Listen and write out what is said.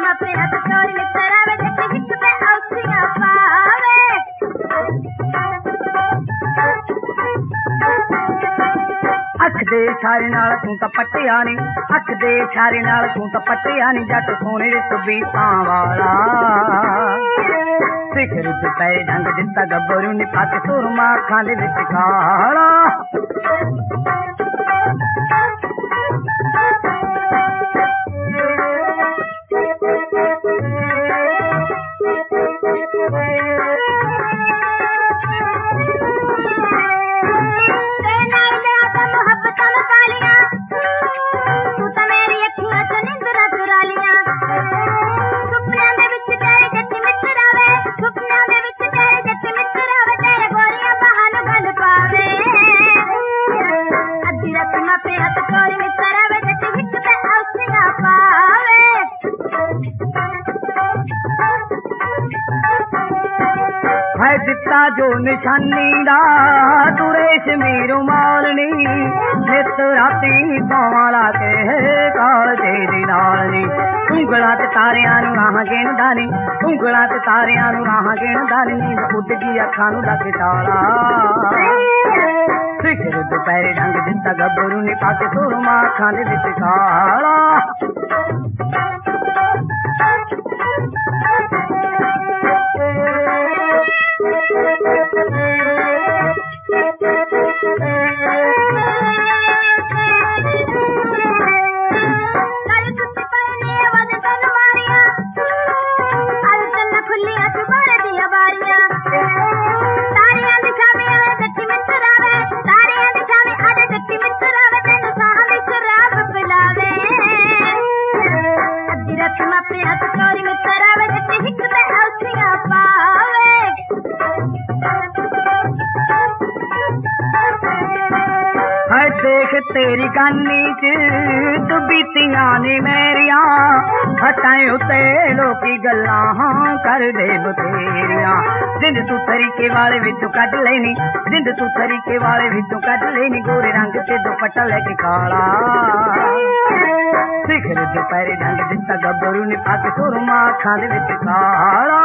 मापे हथ चोरी मित्रा वे जट हिक पे औसियां पावे अख दे इशारे नाल तू तां पट्टिया नी अख दे इशारे नाल तू तां पट्टिया नी जट सोने दे तबीतां वाला सिखर दुपहरे ढंग दिता गब्बरू नी पक सुरमा अखां दे विच काला है दिता जो निशानी दा तू रेशमी रुमालनी नित राती सोवाला के कालजे दी नालनी उंगलां ते तारियां नूं राह गिणदा नी उंगलां ते तारियां नूं राह गिणदा नी नींद उड गई अखां नूं लग ताला सिखर दुपहरे ढंग दिता गब्बरू नी पक सुरमा अखां दे विच काला देख तेरी गानी च तू बीतियां ने मेरिया हटाए उते लोकी गल्लां कर दे बतेरिया जिंद तू तरीके वाले विचों कढ लेनी जिंद तू तरीके वाले विचों कढ लेनी गोरे रंग ते दुपट्टा लेके काला सिखर दुपहरे ढंग दिता गब्बरू ने पक सुरमा अखां दे विच काला